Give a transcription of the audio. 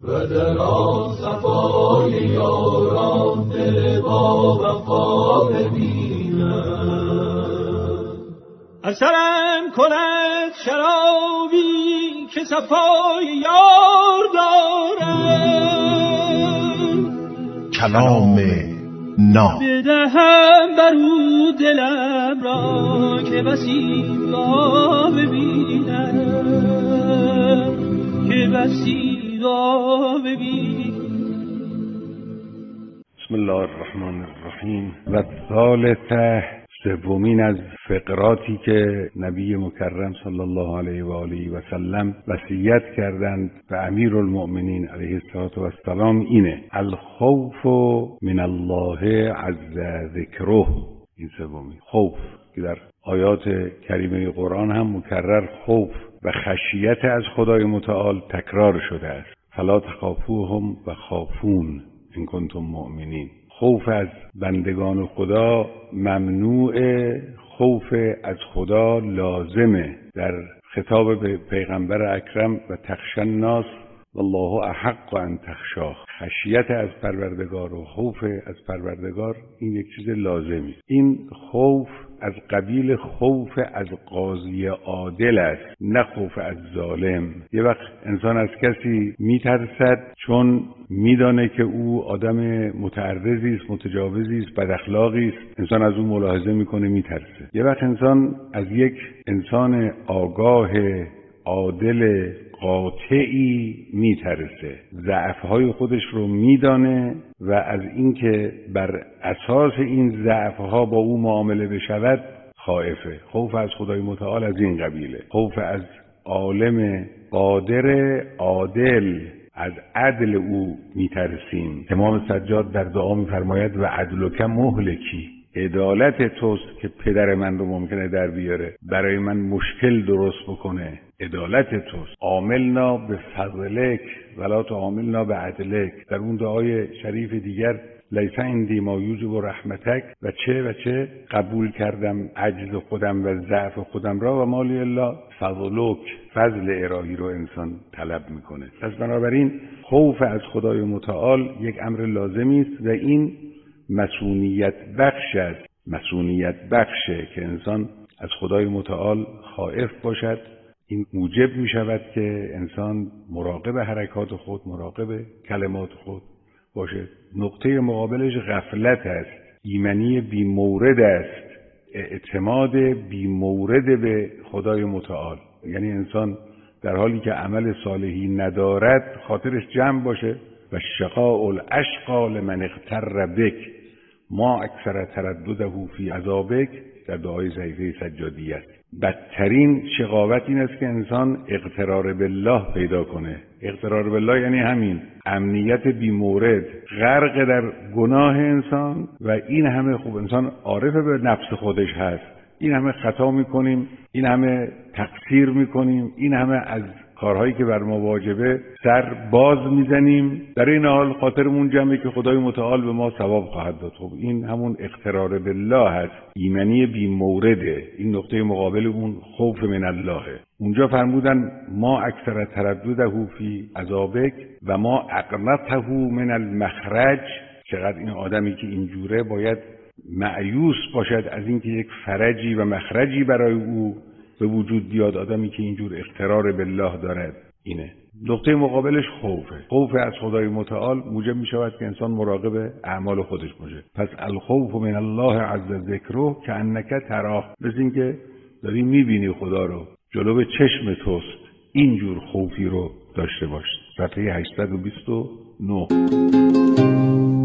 و در آن صفای یاران دل با وفا ببیند. اثرم کند شرابی که صفای یار دارم، کلام ناب بدهم برو دلم را که بسی را ببینم، که بسی را ببینم. بسم الله الرحمن الرحیم. و ثالثه، سومین از فقراتی که نبی مکرم صلی الله علیه و آله و سلم وصیت کردند به امیرالمؤمنین علیه السلام اینه: الخوف من الله عز ذکره. این سومین خوف که در آیات کریمه قرآن هم مکرر خوف و خشیت از خدای متعال تکرار شده است. فلا تخافوهم و خافون ان کنتم مؤمنین. خوف از بندگان خدا ممنوع، خوف از خدا لازمه. در خطاب به پیغمبر اکرم و تخشى الناس والله احق ان تخشاه، خشیت از پروردگار و خوف از پروردگار این یک چیز لازمی. این خوف از قبیل خوف از قاضی عادل است، نه خوف از ظالم. یه وقت انسان از کسی میترسد چون میدانه که او آدم متعرضی است، متجاوزی است، بد اخلاقی است، انسان از اون ملاحظه میکنه میترسه. یه وقت انسان از یک انسان آگاه عادل قاطعی میترسه، ضعف‌های خودش رو میدانه و از اینکه بر اساس این ضعف‌ها با او معامله بشود خائفه. خوف از خدای متعال از این قبیله. خوف از عالم قادر عادل، از عدل او میترسیم. امام سجاد در دعا میفرماید و عدلک مهلکی، عدالت توست که پدر من رو ممکنه در بیاره، برای من مشکل درست بکنه. عدالت توست. عاملنا به فضلک ولا تعاملنا به عدلک. در اون دعای شریف دیگر لیس عندی ما یوجب رحمتک و چه قبول کردم عجز خودم و ضعف خودم را و مالی الله فضلک. فضل الهی رو انسان طلب میکنه. پس بنابراین خوف از خدای متعال یک امر لازمی است و این مسئولیت بخش است. مسئولیت بخشه که انسان از خدای متعال خائف باشد. این موجب می شود که انسان مراقب حرکات خود، مراقب کلمات خود باشه. نقطه مقابلش غفلت است، ایمنی بی مورد است، اعتماد بی مورد به خدای متعال. یعنی انسان در حالی که عمل صالحی ندارد خاطرش جمع باشه. و شقاء الاشقا لمن اغتر بک ما اکثر تردده فی عذابک، در دعای ضعیفه سجادی است. بدترین شقاوت این است که انسان اغترار بالله پیدا کنه. اغترار بالله یعنی همین امنیت بی مورد، غرق در گناه انسان. و این همه خوب انسان عارف به نفس خودش هست، این همه خطا میکنیم، این همه تقصیر میکنیم، این همه از کارهایی که بر ما واجبه سر باز میزنیم، در این حال خاطرمون جمعه که خدای متعال به ما ثواب خواهد داد. خب این همون اغترار بالله هست، ایمنی بی مورده. این نقطه مقابل اون خوف من الله. اونجا فرمودن ما اکثر تردده فی عذابک و ما اقنته من المخرج. چقدر این آدمی که اینجوره باید مایوس باشد از اینکه یک فرجی و مخرجی برای او به وجود بیاد. آدمی که اینجور اغترار بالله دارد. اینه نقطه مقابلش خوفه. خوف از خدای متعال موجب می شود که انسان مراقب اعمال خودش باشه. پس الخوف من الله عز ذکره که انک تراه، مثل این که داری می بینی خدا رو، جلو چشم توست. اینجور خوفی رو داشته باش. صفحه 829.